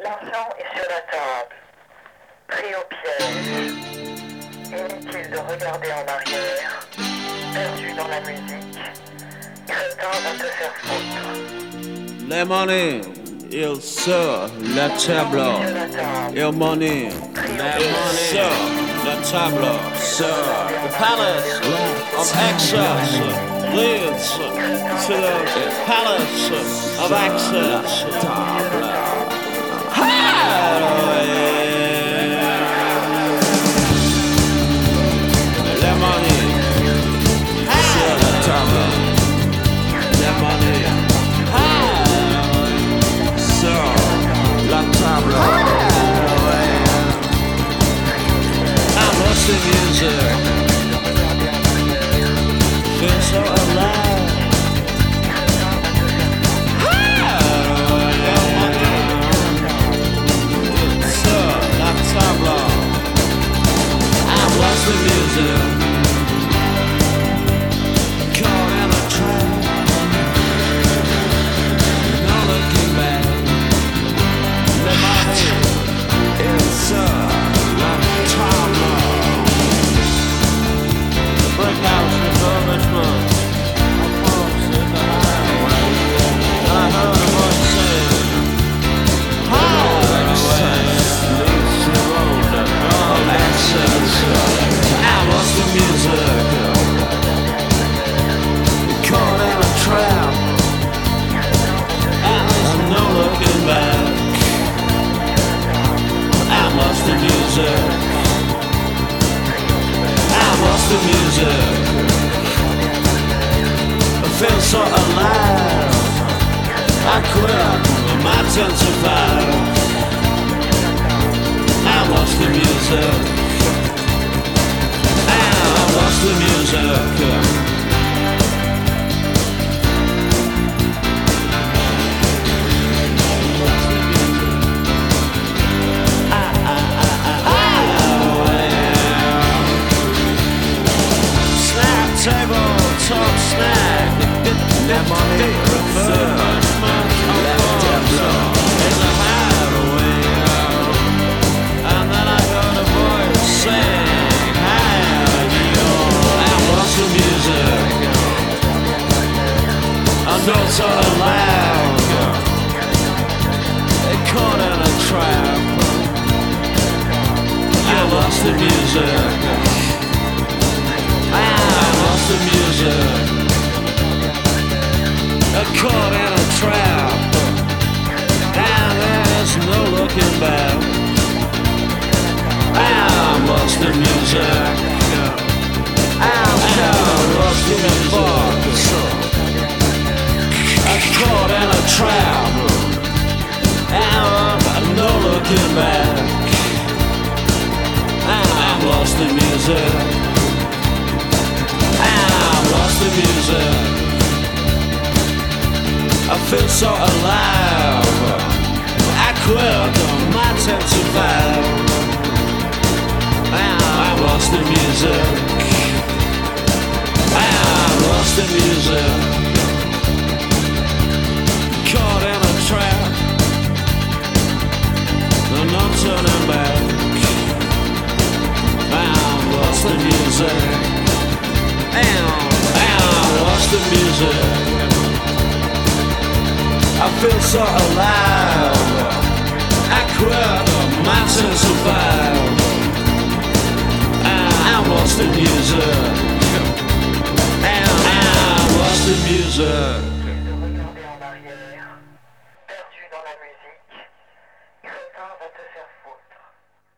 L'argent est sur la table, pris au piège. Inutile de regarder en arrière, perdu dans la musique. Crétin va te faire foutre. Le money, il sur la table. Il money, sur la table. Sur the palace of access leads to the palace of access. Le money, sur la table. Le money, sur la table. I lost the music. Feel so alive. Sur la table. I lost the music. Caught in a trap. No looking back. The money is la table. The breakouts refurbishment of folks in the highway. And I heard a voice say, highway leads to the road of access. I lost the music. Caught in a trap. And there's no looking back. I lost the music. I lost the music. I feel so alive. I quit my 10 to 5. I lost the music. I lost the music. Table, top snack, the money refurbishment in the highway. And then I heard a voice saying, "Hi, yo, I lost the music." I felt so loud, it caught in a trap. I lost the music. I lost the music. Caught in a trap. And there's no looking back. I lost the music. I lost the box. Caught in a trap. And no looking back. I lost the music. I lost the music. I feel so alive. I quit on my 10 to 5. I lost the music. I lost the music. Caught in a trap. No turning back. I lost the music. I lost the music. I feel so alive. I quit on my 10 to 5. I lost the music. I lost the music.